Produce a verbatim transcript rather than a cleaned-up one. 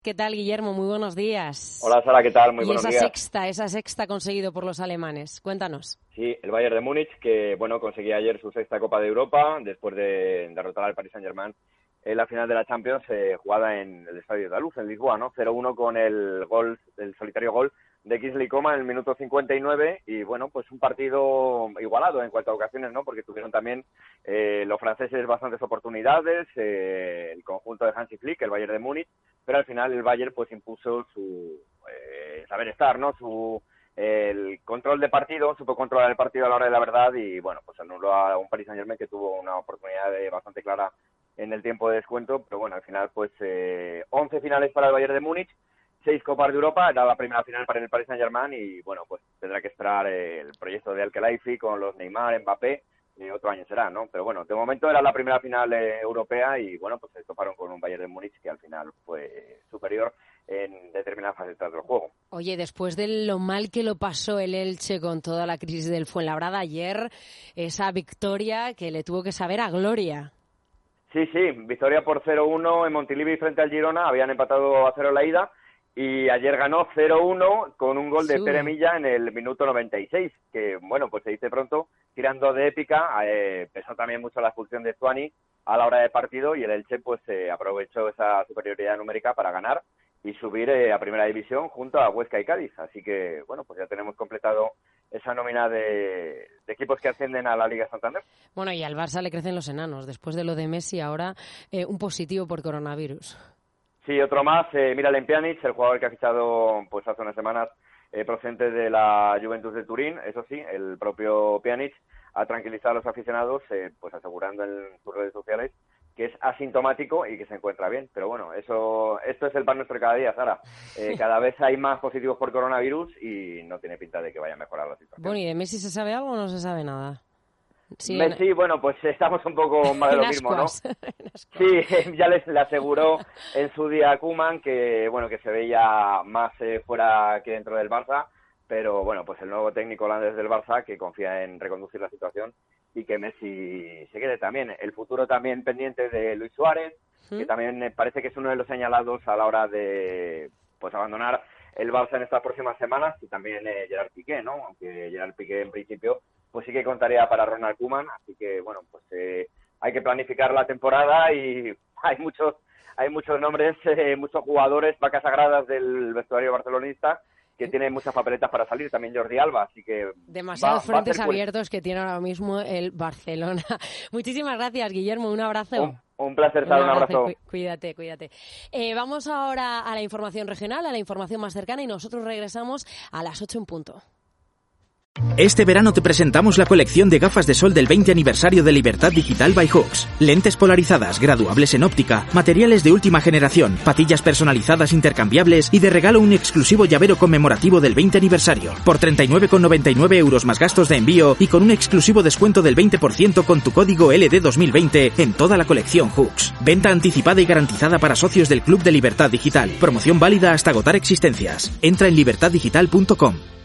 ¿Qué tal, Guillermo? Muy buenos días. Hola, Sara, ¿qué tal? Muy y buenos esa días. sexta, esa sexta conseguido por los alemanes. Cuéntanos. Sí, el Bayern de Múnich, que bueno, conseguía ayer su sexta Copa de Europa, después de derrotar al Paris Saint-Germain en la final de la Champions, eh, jugada en el Estadio de la Luz, en Lisboa, ¿no? cero uno con el gol, el solitario gol de Kingsley Coman en el minuto cincuenta y nueve, y bueno, pues un partido igualado en cuanto a ocasiones, ¿no? Porque tuvieron también eh, los franceses bastantes oportunidades, eh, el conjunto de Hansi Flick, el Bayern de Múnich, pero al final el Bayern pues impuso su eh, saber estar, ¿no? Su el control de partido, supo controlar el partido a la hora de la verdad y bueno, pues anuló a un Paris Saint-Germain que tuvo una oportunidad de, bastante clara en el tiempo de descuento, pero bueno, al final pues eh, once finales para el Bayern de Múnich, seis Copas de Europa, era la primera final para el Paris Saint-Germain y bueno, pues tendrá que esperar eh, el proyecto de Al-Khelaifi con los Neymar, Mbappé, y otro año será, ¿no? Pero bueno, de momento era la primera final eh, europea y bueno, pues se toparon con un Bayern de Múnich que al final fue superior en determinadas facetas del juego. Oye, después de lo mal que lo pasó el Elche con toda la crisis del Fuenlabrada ayer, esa victoria que le tuvo que saber a gloria. Sí, sí, victoria por cero uno en Montilivi frente al Girona, habían empatado a cero la ida y ayer ganó cero uno con un gol de sí. Pere Milla en el minuto noventa y seis, que bueno, pues se dice pronto, tirando de épica, eh, pesó también mucho la expulsión de Stuani a la hora del partido y el Elche pues eh, aprovechó esa superioridad numérica para ganar y subir eh, a Primera División junto a Huesca y Cádiz, así que bueno, pues ya tenemos completado esa nómina de, de equipos que ascienden a la Liga Santander. Bueno, y al Barça le crecen los enanos, después de lo de Messi ahora eh, un positivo por coronavirus. Sí, otro más, eh, Miralem Pjanic, el jugador que ha fichado pues hace unas semanas eh, procedente de la Juventus de Turín, eso sí, el propio Pjanic ha tranquilizado a los aficionados, eh, pues asegurando en sus redes sociales que es asintomático y que se encuentra bien, pero bueno, eso esto es el pan nuestro de cada día, Sara. Eh, cada vez hay más positivos por coronavirus y no tiene pinta de que vaya a mejorar la situación. Bueno, ¿y de Messi se sabe algo o no se sabe nada? Sí, Messi, en... bueno, pues estamos un poco más de lo mismo, ¿no? Sí, ya les le aseguró en su día a Koeman que, bueno, que se veía más eh, fuera que dentro del Barça, pero bueno, pues el nuevo técnico holandés del Barça que confía en reconducir la situación y que Messi se quede también. El futuro también pendiente de Luis Suárez, ¿Mm? que también parece que es uno de los señalados a la hora de pues abandonar el Barça en estas próximas semanas, y también eh, Gerard Piqué, ¿no? Aunque Gerard Piqué en principio pues sí que contaría para Ronald Koeman, así que bueno, pues eh, hay que planificar la temporada y hay muchos hay muchos nombres, eh, muchos jugadores, vacas sagradas del vestuario barcelonista que tienen muchas papeletas para salir, también Jordi Alba, así que... Demasiados va, frentes va abiertos que tiene ahora mismo el Barcelona. Muchísimas gracias, Guillermo, un abrazo. Un, un placer, Sara, un abrazo. Cu- cuídate, cuídate. Eh, vamos ahora a la información regional, a la información más cercana, y nosotros regresamos a las ocho en punto. Este verano te presentamos la colección de gafas de sol del veinte aniversario de Libertad Digital by Hooks. Lentes polarizadas, graduables en óptica, materiales de última generación, patillas personalizadas intercambiables y de regalo un exclusivo llavero conmemorativo del veinte aniversario. Por treinta y nueve con noventa y nueve euros más gastos de envío y con un exclusivo descuento del veinte por ciento con tu código L D dos mil veinte en toda la colección Hooks. Venta anticipada y garantizada para socios del Club de Libertad Digital. Promoción válida hasta agotar existencias. Entra en libertad digital punto com.